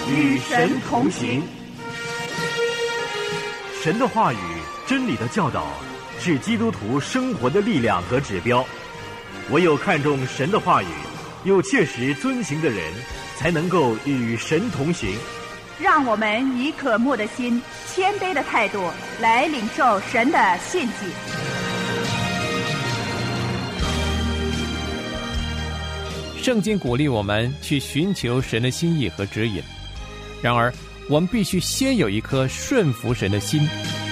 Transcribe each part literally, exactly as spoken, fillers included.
与神同行。 神的话语、真理的教导是基督徒生活的力量和指标。唯有看重神的话语，又切实遵行的人，才能够与神同行。 让我们以渴慕的心、谦卑的态度来领受神的信息。 圣经鼓励我们去寻求神的心意和指引，然而我们必须先有一颗顺服神的心。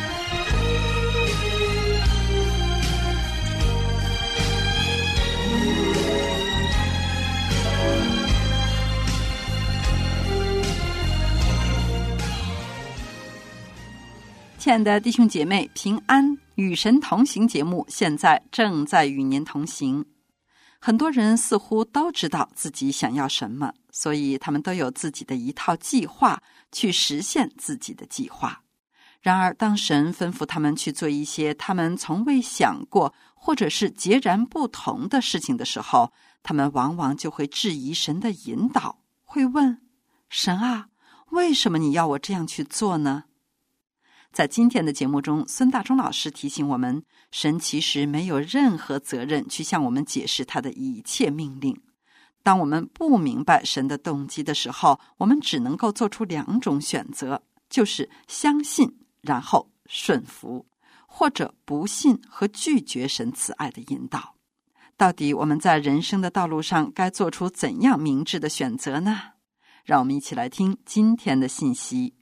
亲爱的弟兄姐妹，平安，与神同行节目现在正在与您同行。很多人似乎都知道自己想要什么，所以他们都有自己的一套计划去实现自己的计划。然而当神吩咐他们去做一些他们从未想过或者是截然不同的事情的时候，他们往往就会质疑神的引导，会问神啊，为什么你要我这样去做呢？在今天的节目中，孙大中老师提醒我们，神其实没有任何责任去向我们解释他的一切命令。当我们不明白神的动机的时候，我们只能够做出两种选择，就是相信然后顺服，或者不信和拒绝神慈爱的引导。到底我们在人生的道路上该做出怎样明智的选择呢？让我们一起来听今天的信息。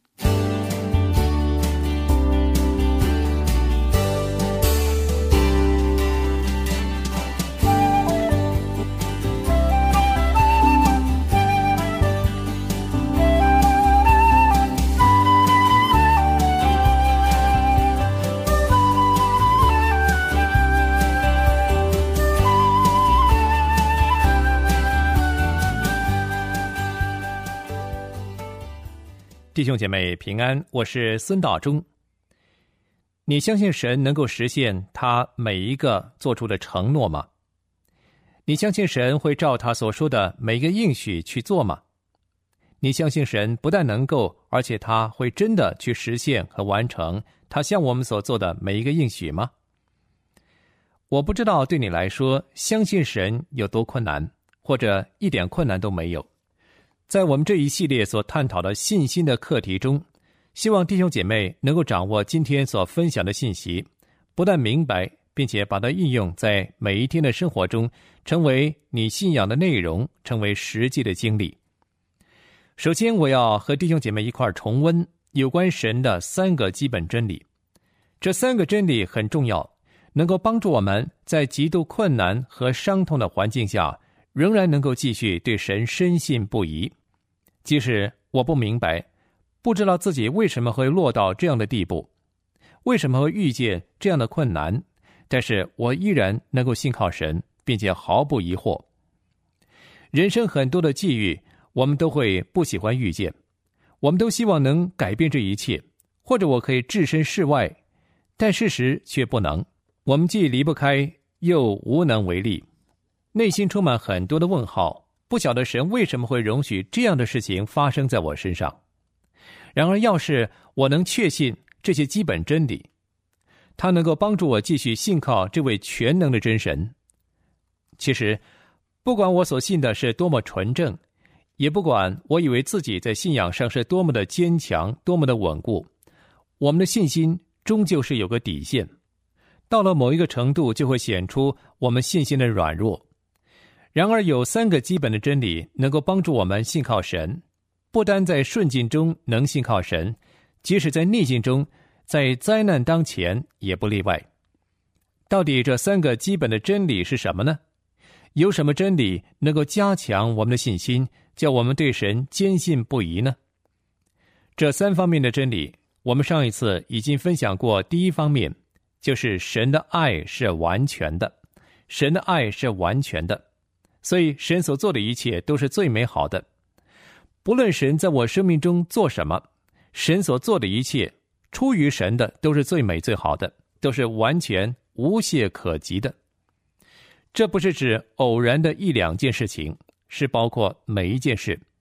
弟兄姐妹平安，我是孙大中。你相信神能够实现他每一个做出的承诺吗？你相信神会照他所说的每个应许去做吗？你相信神不但能够，而且他会真的去实现和完成他向我们所做的每一个应许吗？我不知道对你来说，相信神有多困难，或者一点困难都没有。在我们这一系列所探讨的信心的课题中，希望弟兄姐妹能够掌握今天所分享的信息，不但明白，并且把它应用在每一天的生活中，成为你信仰的内容，成为实际的经历。首先，我要和弟兄姐妹一块重温有关神的三个基本真理。这三个真理很重要，能够帮助我们在极度困难和伤痛的环境下，仍然能够继续对神深信不疑。即使我不明白，不知道自己为什么会落到这样的地步，为什么会遇见这样的困难，但是我依然能够信靠神，并且毫不疑惑。人生很多的际遇，我们都会不喜欢遇见，我们都希望能改变这一切，或者我可以置身事外，但事实却不能。我们既离不开，又无能为力，内心充满很多的问号，不晓得神为什么会容许这样的事情发生在我身上。然而要是我能确信这些基本真理，它能够帮助我继续信靠这位全能的真神。其实不管我所信的是多么纯正，也不管我以为自己在信仰上是多么的坚强，多么的稳固，我们的信心终究是有个底线，到了某一个程度就会显出我们信心的软弱。然而有三个基本的真理能够帮助我们信靠神，不单在顺境中能信靠神，即使在逆境中，在灾难当前也不例外。到底这三个基本的真理是什么呢？有什么真理能够加强我们的信心，叫我们对神坚信不疑呢？这三方面的真理，我们上一次已经分享过。第一方面就是神的爱是完全的，神的爱是完全的，所以神所做的一切都是最美好的。不论神在我生命中做什么，神所做的一切出于神的都是最美最好的，都是完全无懈可击的。这不是指偶然的一两件事情，是包括每一件事。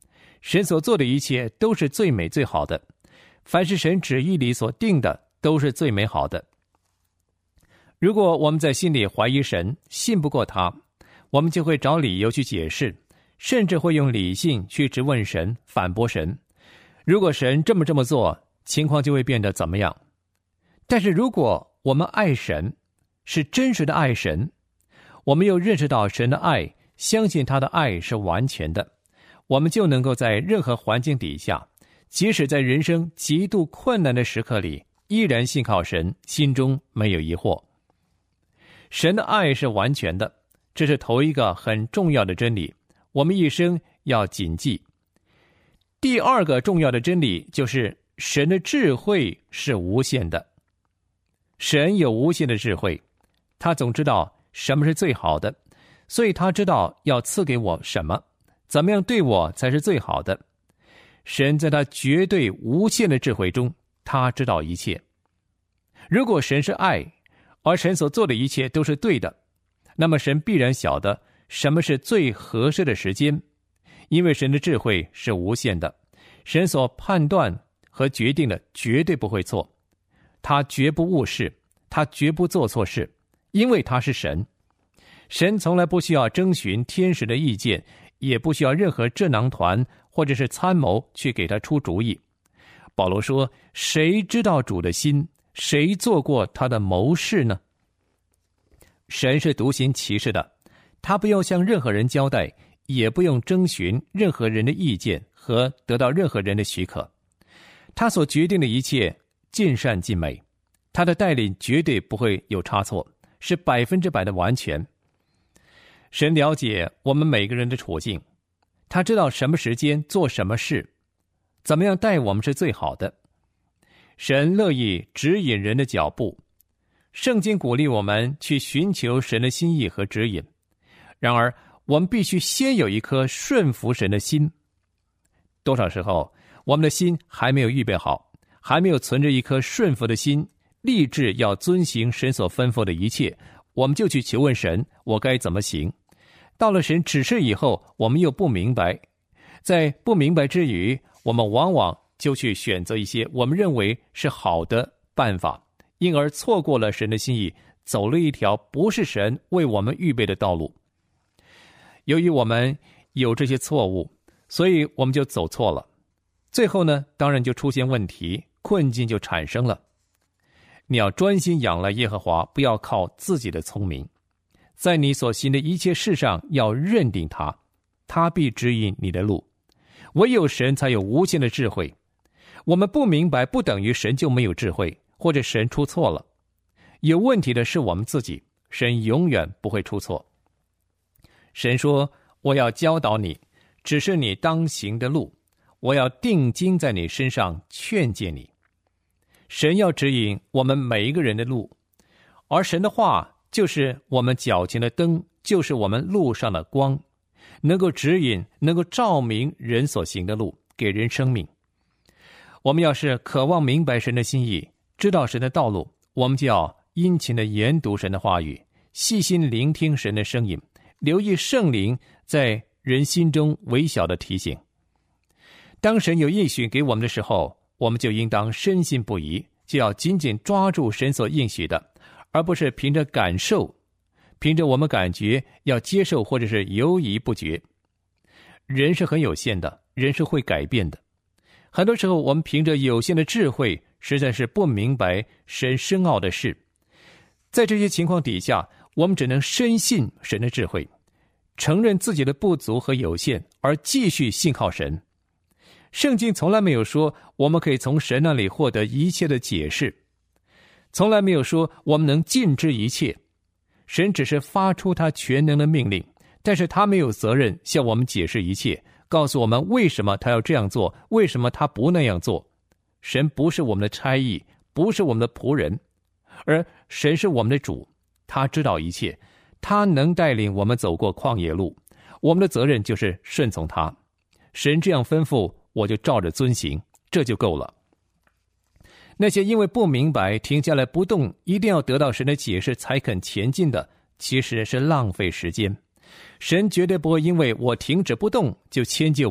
神所做的一切都是最美最好的，凡是神旨意里所定的都是最美好的。如果我们在心里怀疑神，信不过他，我们就会找理由去解释，甚至会用理性去质问神，反驳神。如果神这么这么做，情况就会变得怎么样？但是如果我们爱神，是真实的爱神，我们又认识到神的爱，相信他的爱是完全的，我们就能够在任何环境底下，即使在人生极度困难的时刻里，依然信靠神，心中没有疑惑。神的爱是完全的，这是头一个很重要的真理，我们一生要谨记。第二个重要的真理就是神的智慧是无限的。神有无限的智慧，他总知道什么是最好的，所以他知道要赐给我什么，怎么样对我才是最好的。神在他绝对无限的智慧中，他知道一切。如果神是爱，而神所做的一切都是对的，那么神必然晓得什么是最合适的时间，因为神的智慧是无限的，神所判断和决定的绝对不会错，他绝不误事，他绝不做错事，因为他是神。神从来不需要征询天使的意见，也不需要任何智囊团或者是参谋去给他出主意。保罗说，谁知道主的心？谁做过他的谋士呢？神是独行其事的，他不用向任何人交代，也不用征询任何人的意见和得到任何人的许可。他所决定的一切尽善尽美，他的带领绝对不会有差错，是百分之百的完全。神了解我们每个人的处境，他知道什么时间做什么事，怎么样带我们是最好的。神乐意指引人的脚步，圣经鼓励我们去寻求神的心意和指引。然而我们必须先有一颗顺服神的心。多少时候我们的心还没有预备好，还没有存着一颗顺服的心，立志要遵行神所吩咐的一切，我们就去求问神，我该怎么行。到了神指示以后，我们又不明白，在不明白之余，我们往往就去选择一些我们认为是好的办法，因而错过了神的心意，走了一条不是神为我们预备的道路。由于我们有这些错误，所以我们就走错了，最后呢，当然就出现问题，困境就产生了。你要专心仰赖耶和华，不要靠自己的聪明，在你所行的一切事上要认定他，他必指引你的路。唯有神才有无限的智慧，我们不明白不等于神就没有智慧，或者神出错了。有问题的是我们自己，神永远不会出错。神说，我要教导你，只是你当行的路，我要定睛在你身上劝诫你。神要指引我们每一个人的路，而神的话就是我们脚前的灯，就是我们路上的光，能够指引，能够照明人所行的路，给人生命。我们要是渴望明白神的心意，知道神的道路，我们就要殷勤的研读神的话语，细心聆听神的声音，留意圣灵在人心中微小的提醒。当神有应许给我们的时候，我们就应当深信不疑，就要紧紧抓住神所应许的，而不是凭着感受，凭着我们感觉要接受，或者是犹疑不决。人是很有限的，人是会改变的。很多时候我们凭着有限的智慧，实在是不明白神深奥的事。在这些情况底下，我们只能深信神的智慧，承认自己的不足和有限，而继续信靠神。圣经从来没有说我们可以从神那里获得一切的解释，从来没有说我们能尽知一切。神只是发出他全能的命令，但是他没有责任向我们解释一切，告诉我们为什么他要这样做，为什么他不那样做。神不是我们的差役，不是我们的仆人，而神是我们的主，他知道一切，他能带领我们走过旷野路，我们的责任就是顺从他。神这样吩咐，我就照着遵行，这就够了。那些因为不明白停下来不动，一定要得到神的解释才肯前进的，其实是浪费时间。神绝对不会因为我停止不动就迁就我，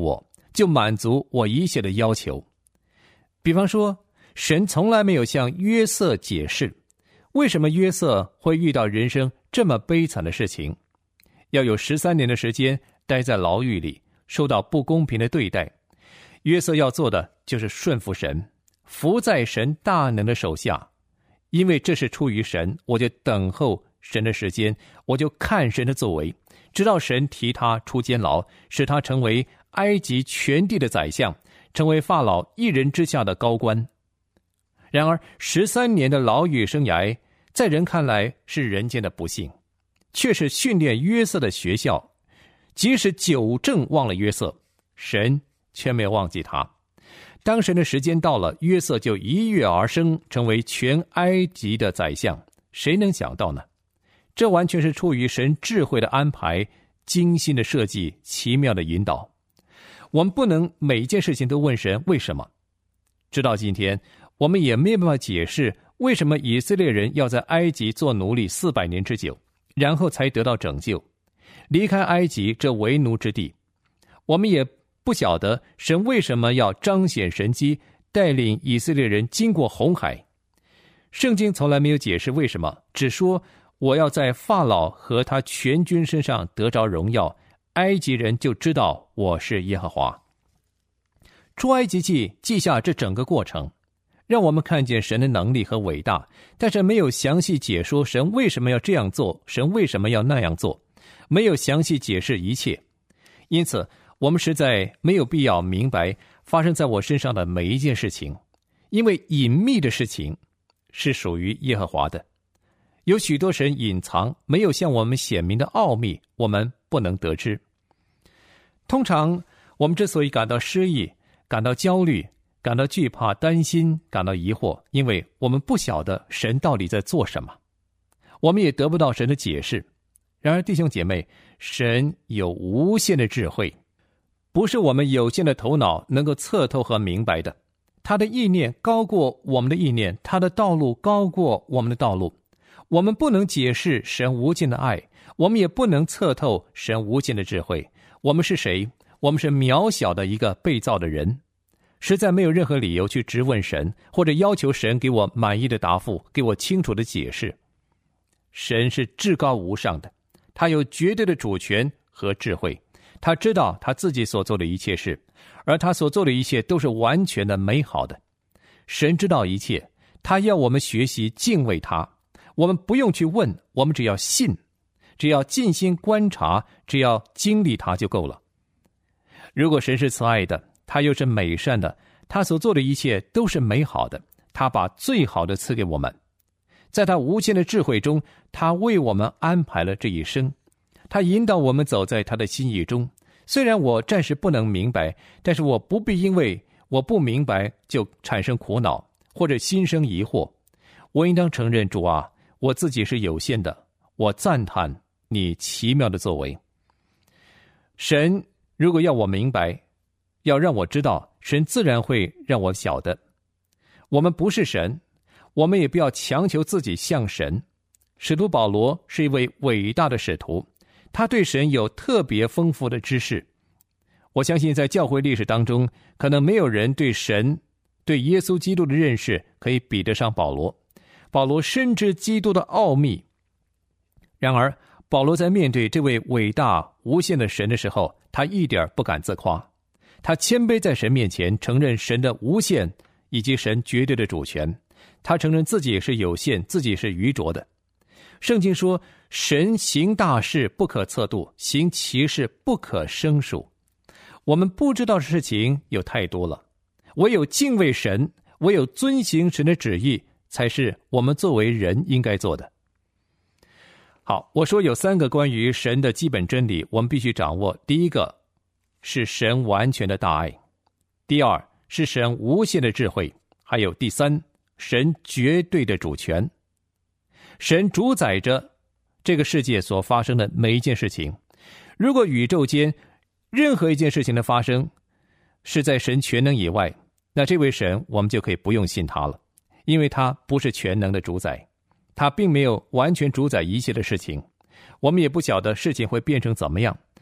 就满足我一切的要求。比方说，神从来没有向约瑟解释为什么约瑟会遇到人生这么悲惨的事情，要有十三年的时间待在牢狱里，受到不公平的对待。约瑟要做的就是顺服神，服在神大能的手下。因为这是出于神，我就等候神的时间，我就看神的作为，直到神提他出监牢，使他成为埃及全地的宰相，成为法老一人之下的高官。然而十三年的牢狱生涯，在人看来是人间的不幸，却是训练约瑟的学校。即使九正忘了约瑟，神却没有忘记他。当神的时间到了，约瑟就一跃而生，成为全埃及的宰相。谁能想到呢？这完全是出于神智慧的安排，精心的设计，奇妙的引导。我们不能每一件事情都问神为什么。直到今天，我们也没有办法解释为什么以色列人要在埃及做奴隶四百年之久，然后才得到拯救，离开埃及这为奴之地。我们也不晓得神为什么要彰显神迹，带领以色列人经过红海。圣经从来没有解释为什么，只说我要在法老和他全军身上得着荣耀，埃及人就知道我是耶和华。出埃及记记下这整个过程，让我们看见神的能力和伟大，但是没有详细解说神为什么要这样做，神为什么要那样做，没有详细解释一切。因此我们实在没有必要明白发生在我身上的每一件事情，因为隐秘的事情是属于耶和华的。有许多神隐藏没有向我们显明的奥秘，我们不能得知。通常我们之所以感到失意，感到焦虑，感到惧怕、担心，感到疑惑，因为我们不晓得神到底在做什么，我们也得不到神的解释。然而弟兄姐妹，神有无限的智慧，不是我们有限的头脑能够测透和明白的。他的意念高过我们的意念，他的道路高过我们的道路。我们不能解释神无尽的爱，我们也不能测透神无尽的智慧。我们是谁？我们是渺小的一个被造的人，实在没有任何理由去质问神，或者要求神给我满意的答复，给我清楚的解释。神是至高无上的，他有绝对的主权和智慧，他知道他自己所做的一切事，而他所做的一切都是完全的美好的。神知道一切，他要我们学习敬畏他。我们不用去问，我们只要信，只要尽心观察，只要经历他就够了。如果神是慈爱的，他又是美善的，他所做的一切都是美好的，他把最好的赐给我们。在他无限的智慧中，他为我们安排了这一生，他引导我们走在他的心意中。虽然我暂时不能明白，但是我不必因为我不明白就产生苦恼或者心生疑惑。我应当承认，主啊，我自己是有限的，我赞叹你奇妙的作为。神如果要我明白，要让我知道，神自然会让我晓得。我们不是神，我们也不要强求自己像神。使徒保罗是一位伟大的使徒，他对神有特别丰富的知识。我相信在教会历史当中，可能没有人对神、对耶稣基督的认识可以比得上保罗。保罗深知基督的奥秘，然而保罗在面对这位伟大无限的神的时候，他一点不敢自夸。他谦卑在神面前，承认神的无限以及神绝对的主权。他承认自己是有限，自己是愚拙的。圣经说，神行大事不可测度，行奇事不可胜数。我们不知道的事情有太多了，唯有敬畏神，唯有遵行神的旨意，才是我们作为人应该做的。好，我说有三个关于神的基本真理，我们必须掌握。第一个是神完全的大爱，第二是神无限的智慧，还有第三，神绝对的主权。神主宰着这个世界所发生的每一件事情。如果宇宙间任何一件事情的发生是在神全能以外，那这位神我们就可以不用信他了，因为他不是全能的主宰，他并没有完全主宰一切的事情。我们也不晓得事情会变成怎么样。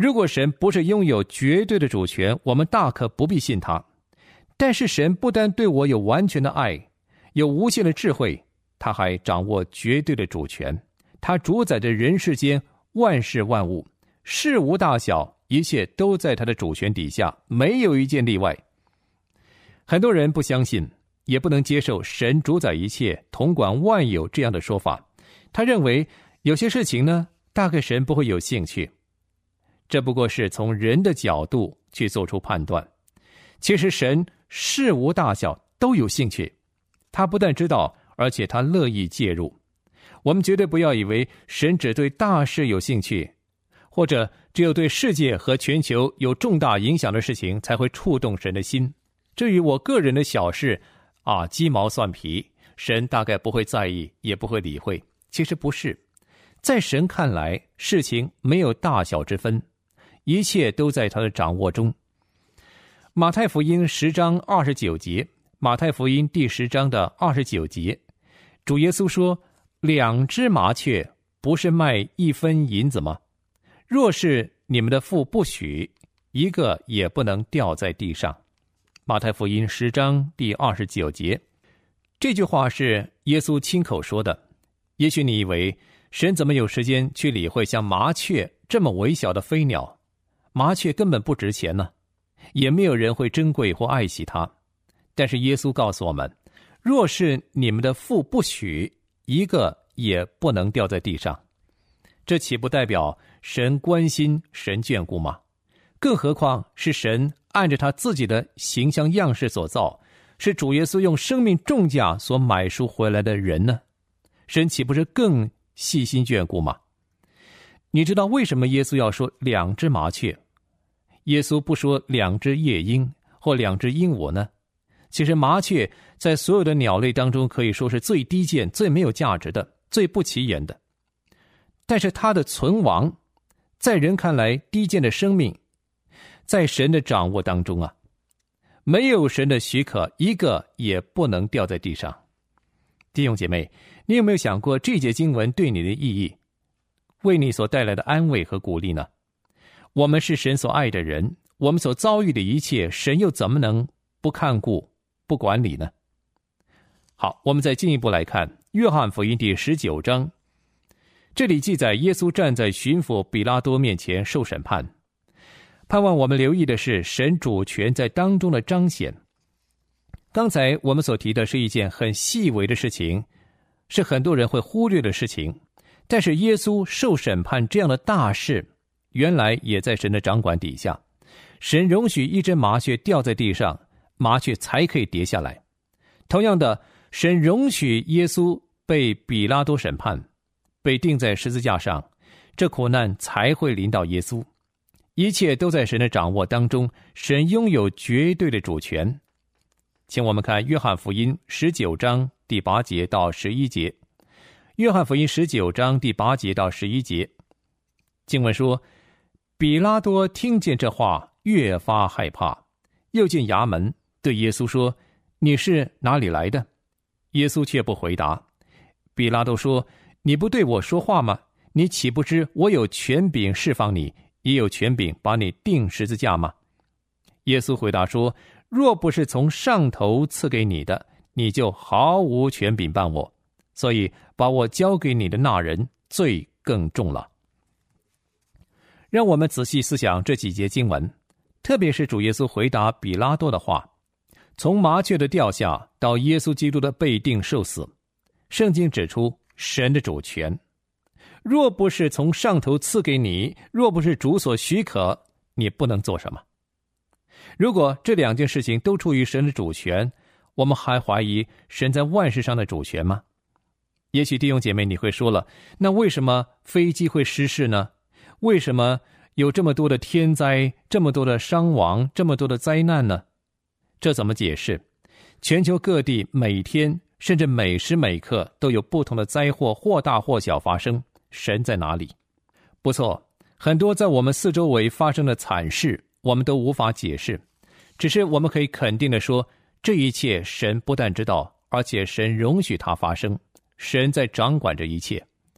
如果神不是拥有绝对的主权，我们大可不必信他。但是神不单对我有完全的爱，有无限的智慧，他还掌握绝对的主权。他主宰着人世间万事万物，事无大小，一切都在他的主权底下，没有一件例外。很多人不相信，也不能接受神主宰一切，统管万有这样的说法。他认为有些事情呢，大概神不会有兴趣。这不过是从人的角度去做出判断。其实神事无大小都有兴趣，他不但知道，而且他乐意介入。我们绝对不要以为神只对大事有兴趣，或者只有对世界和全球有重大影响的事情才会触动神的心。至于我个人的小事啊，鸡毛蒜皮，神大概不会在意，也不会理会。其实不是，在神看来，事情没有大小之分，一切都在他的掌握中。马太福音十章二十九节，马太福音第十章的二十九节，主耶稣说，两只麻雀不是卖一分银子吗？若是你们的父不许，一个也不能掉在地上。马太福音十章第二十九节，这句话是耶稣亲口说的。也许你以为神怎么有时间去理会像麻雀这么微小的飞鸟？麻雀根本不值钱呢，也没有人会珍贵或爱惜它。但是耶稣告诉我们，若是你们的父不许，一个也不能掉在地上。这岂不代表神关心、神眷顾吗？更何况是神按着他自己的形象样式所造，是主耶稣用生命重价所买赎回来的人呢？神岂不是更细心眷顾吗？你知道为什么耶稣要说两只麻雀，耶稣不说两只夜莺或两只鹦鹉呢？其实麻雀在所有的鸟类当中可以说是最低贱、最没有价值的、最不起眼的。但是它的存亡，在人看来低贱的生命，在神的掌握当中啊，没有神的许可，一个也不能掉在地上。弟兄姐妹，你有没有想过这节经文对你的意义，为你所带来的安慰和鼓励呢？我们是神所爱的人，我们所遭遇的一切，神又怎么能不看顾、不管理呢？好，我们再进一步来看约翰福音第十九章，这里记载耶稣站在巡抚比拉多面前受审判。盼望我们留意的是神主权在当中的彰显。刚才我们所提的是一件很细微的事情，是很多人会忽略的事情，但是耶稣受审判这样的大事，原来也在神的掌管底下。神容许一只麻雀掉在地上，麻雀才可以跌下来。同样的，神容许耶稣被比拉多审判，被钉在十字架上，这苦难才会临到耶稣。一切都在神的掌握当中，神拥有绝对的主权。请我们看约翰福音十九章第八节到十一节。约翰福音十九章第八节到十一节，经文说，比拉多听见这话，越发害怕，又进衙门，对耶稣说，你是哪里来的？耶稣却不回答。比拉多说，你不对我说话吗？你岂不知我有权柄释放你，也有权柄把你钉十字架吗？耶稣回答说，若不是从上头赐给你的，你就毫无权柄办我，所以把我交给你的那人罪更重了。让我们仔细思想这几节经文，特别是主耶稣回答比拉多的话，从麻雀的掉下到耶稣基督的被钉受死，圣经指出神的主权。若不是从上头赐给你，若不是主所许可，你不能做什么。如果这两件事情都出于神的主权，我们还怀疑神在万事上的主权吗？也许弟兄姐妹你会说了，那为什么飞机会失事呢？为什么有这么多的天灾，这么多的伤亡，这么多的灾难呢？这怎么解释？全球各地每天甚至每时每刻都有不同的灾祸，或大或小发生，神在哪里？不错，很多在我们四周围发生的惨事，我们都无法解释，只是我们可以肯定地说，这一切神不但知道，而且神容许它发生，神在掌管着一切。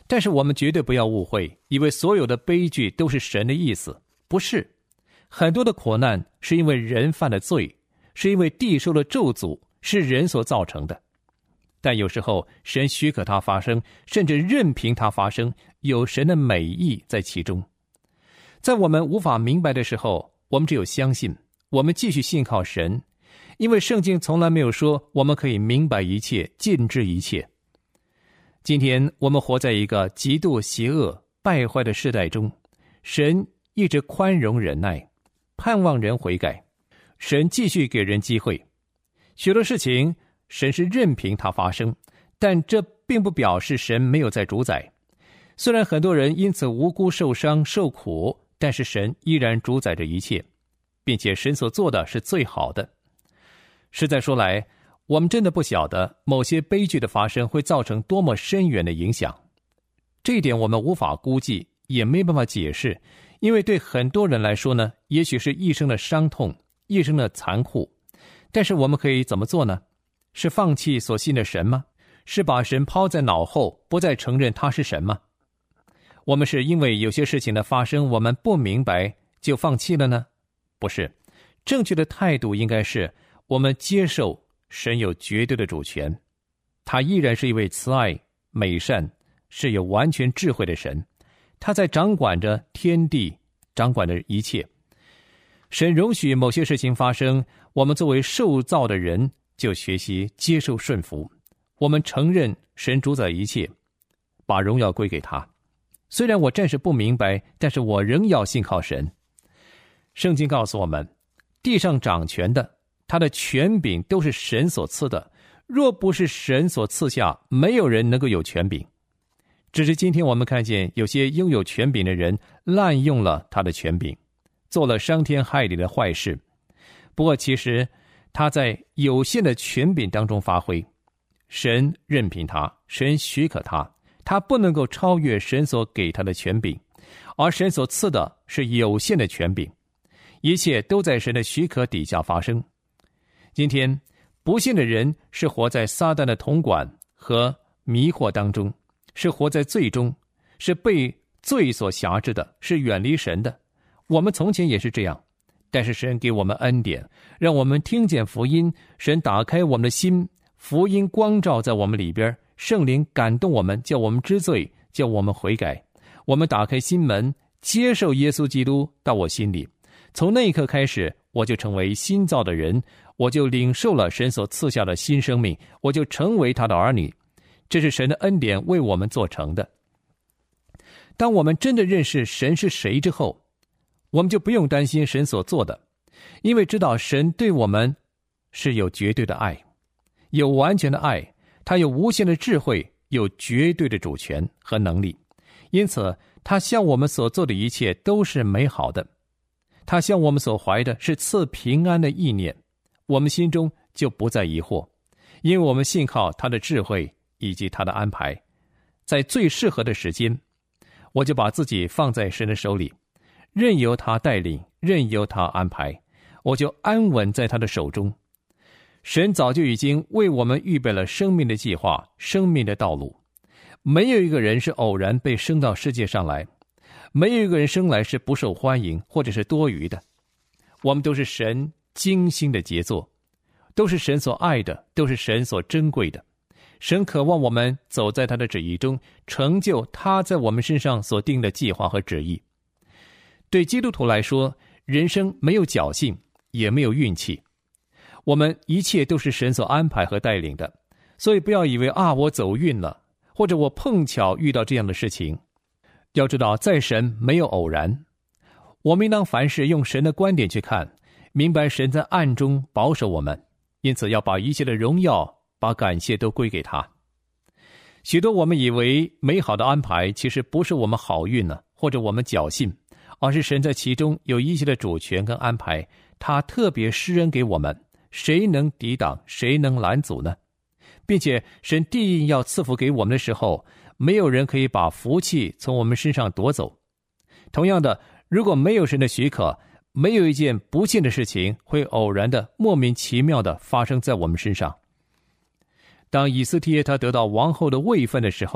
但是我们绝对不要误会，以为所有的悲剧都是神的意思。不是，很多的苦难是因为人犯了罪，是因为地受了咒诅，是人所造成的。但有时候神许可它发生，甚至任凭它发生，有神的美意在其中。在我们无法明白的时候，我们只有相信，我们继续信靠神，因为圣经从来没有说我们可以明白一切，尽知一切。今天我们活在一个极度邪恶败坏的世代中，神一直宽容忍耐，盼望人悔改，神继续给人机会。许多事情神是任凭它发生，但这并不表示神没有在主宰。虽然很多人因此无辜受伤受苦，但是神依然主宰着一切，并且神所做的是最好的。实在说来，我们真的不晓得某些悲剧的发生会造成多么深远的影响。这一点我们无法估计，也没办法解释，因为对很多人来说呢，也许是一生的伤痛，一生的残酷。但是我们可以怎么做呢？是放弃所信的神吗？是把神抛在脑后，不再承认他是神吗？我们是因为有些事情的发生我们不明白就放弃了呢？不是，正确的态度应该是我们接受神有绝对的主权，他依然是一位慈爱美善是有完全智慧的神，他在掌管着天地，掌管着一切。神容许某些事情发生，我们作为受造的人就学习接受顺服，我们承认神主宰一切，把荣耀归给他。虽然我暂时不明白，但是我仍要信靠神。圣经告诉我们，地上掌权的，他的权柄都是神所赐的，若不是神所赐下，没有人能够有权柄。只是今天我们看见有些拥有权柄的人滥用了他的权柄，做了伤天害理的坏事。不过其实他在有限的权柄当中发挥，神任凭他，神许可他，他不能够超越神所给他的权柄，而神所赐的是有限的权柄，一切都在神的许可底下发生。今天不信的人是活在撒旦的统管和迷惑当中，是活在罪中，是被罪所辖制的，是远离神的。我们从前也是这样，但是神给我们恩典，让我们听见福音，神打开我们的心，福音光照在我们里边，圣灵感动我们，叫我们知罪，叫我们悔改。我们打开心门，接受耶稣基督到我心里，从那一刻开始，我就成为新造的人，我就领受了神所赐下的新生命，我就成为他的儿女。这是神的恩典为我们做成的。当我们真的认识神是谁之后，我们就不用担心神所做的，因为知道神对我们是有绝对的爱，有完全的爱，他有无限的智慧，有绝对的主权和能力。因此他向我们所做的一切都是美好的，他向我们所怀的是赐平安的意念，我们心中就不再疑惑，因为我们信靠他的智慧以及他的安排。在最适合的时间，我就把自己放在神的手里，任由他带领，任由他安排，我就安稳在他的手中。神早就已经为我们预备了生命的计划，生命的道路。没有一个人是偶然被生到世界上来，没有一个人生来是不受欢迎或者是多余的。我们都是神精心的杰作，都是神所爱的，都是神所珍贵的。神渴望我们走在他的旨意中，成就他在我们身上所定的计划和旨意。对基督徒来说，人生没有侥幸，也没有运气，我们一切都是神所安排和带领的。所以不要以为啊，我走运了，或者我碰巧遇到这样的事情。要知道，在神没有偶然，我们应当凡事用神的观点去看，明白神在暗中保守我们，因此要把一切的荣耀把感谢都归给他。许多我们以为美好的安排，其实不是我们好运呢，或者我们侥幸，而是神在其中有一切的主权跟安排，他特别施恩给我们，谁能抵挡，谁能拦阻呢？并且神定要赐福给我们的时候，没有人可以把福气从我们身上夺走。同样的，如果没有神的许可，没有一件不幸的事情会偶然的莫名其妙的发生在我们身上。当以斯帖他得到王后的位分的时候，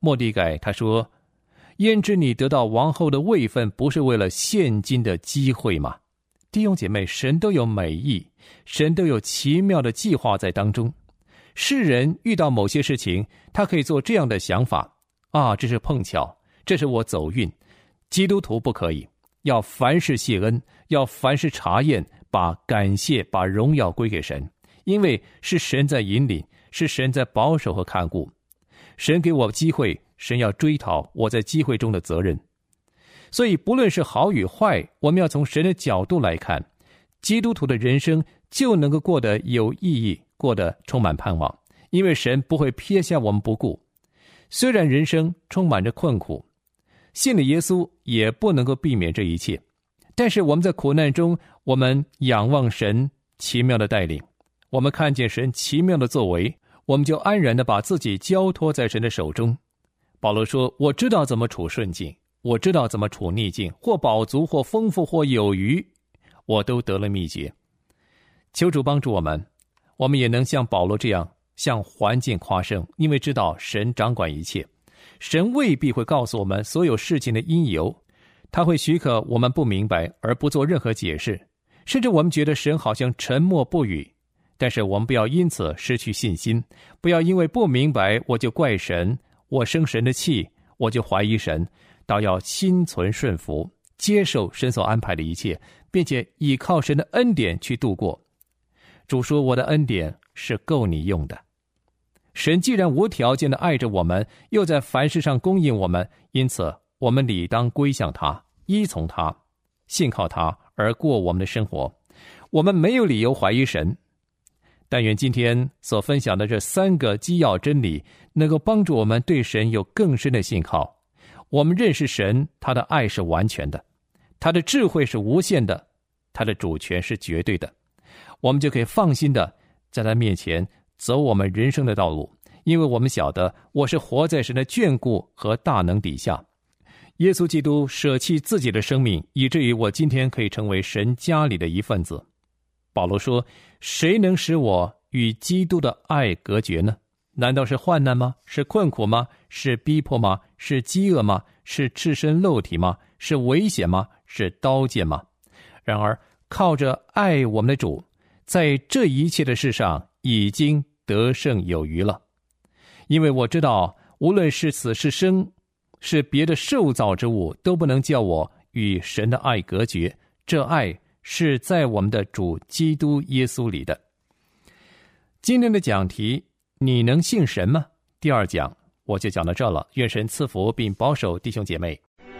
末底改他说，焉知你得到王后的位分不是为了现今的机会吗？弟兄姐妹，神都有美意，神都有奇妙的计划在当中。世人遇到某些事情，他可以做这样的想法，啊，这是碰巧，这是我走运。基督徒不可以，要凡事谢恩，要凡事查验，把感谢把荣耀归给神，因为是神在引领，是神在保守和看顾。神给我机会，神要追讨我在机会中的责任。所以不论是好与坏，我们要从神的角度来看，基督徒的人生就能够过得有意义，过得充满盼望，因为神不会撇下我们不顾。虽然人生充满着困苦，信了耶稣也不能够避免这一切，但是我们在苦难中，我们仰望神奇妙的带领，我们看见神奇妙的作为，我们就安然地把自己交托在神的手中。保罗说，我知道怎么处顺境，我知道怎么处逆境，或饱足，或丰富，或有余，我都得了秘诀。求主帮助我们，我们也能像保罗这样向环境夸胜，因为知道神掌管一切。神未必会告诉我们所有事情的因由，他会许可我们不明白而不做任何解释，甚至我们觉得神好像沉默不语。但是我们不要因此失去信心，不要因为不明白我就怪神，我生神的气，我就怀疑神，倒要心存顺服，接受神所安排的一切，并且依靠神的恩典去度过。主说，我的恩典是够你用的。神既然无条件的爱着我们，又在凡事上供应我们，因此我们理当归向他，依从他，信靠他而过我们的生活。我们没有理由怀疑神。但愿今天所分享的这三个基要真理能够帮助我们对神有更深的信靠。我们认识神，他的爱是完全的，他的智慧是无限的，他的主权是绝对的。我们就可以放心的在他面前走我们人生的道路，因为我们晓得我是活在神的眷顾和大能底下。耶稣基督舍弃自己的生命，以至于我今天可以成为神家里的一份子。保罗说，谁能使我与基督的爱隔绝呢？难道是患难吗？是困苦吗？是逼迫吗？是饥饿吗？是赤身露体吗？是危险吗？是刀剑吗？然而靠着爱我们的主，在这一切的事上已经得胜有余了。因为我知道，无论是死是生，是别的受造之物，都不能叫我与神的爱隔绝。这爱是在我们的主基督耶稣里的。今天的讲题，你能信神吗？第二讲我就讲到这了，愿神赐福并保守弟兄姐妹。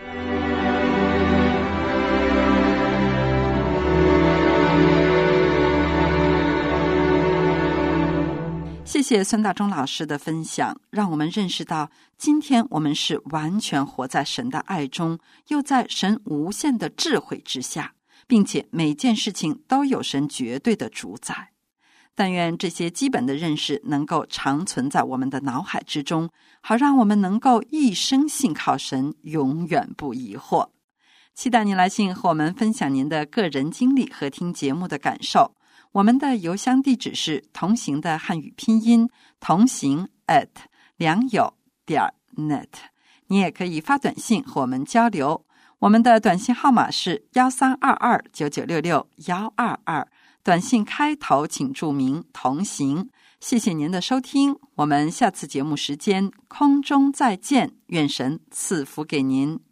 谢谢孙大中老师的分享，让我们认识到今天我们是完全活在神的爱中，又在神无限的智慧之下，并且每件事情都有神绝对的主宰。但愿这些基本的认识能够长存在我们的脑海之中，好让我们能够一生信靠神，永远不疑惑。期待您来信和我们分享您的个人经历和听节目的感受。我们的邮箱地址是同行的汉语拼音同行 at 良友点 net。 你也可以发短信和我们交流，我们的短信号码是一三二二九九六六一二二，短信开头请注明同行。谢谢您的收听，我们下次节目时间空中再见，愿神赐福给您。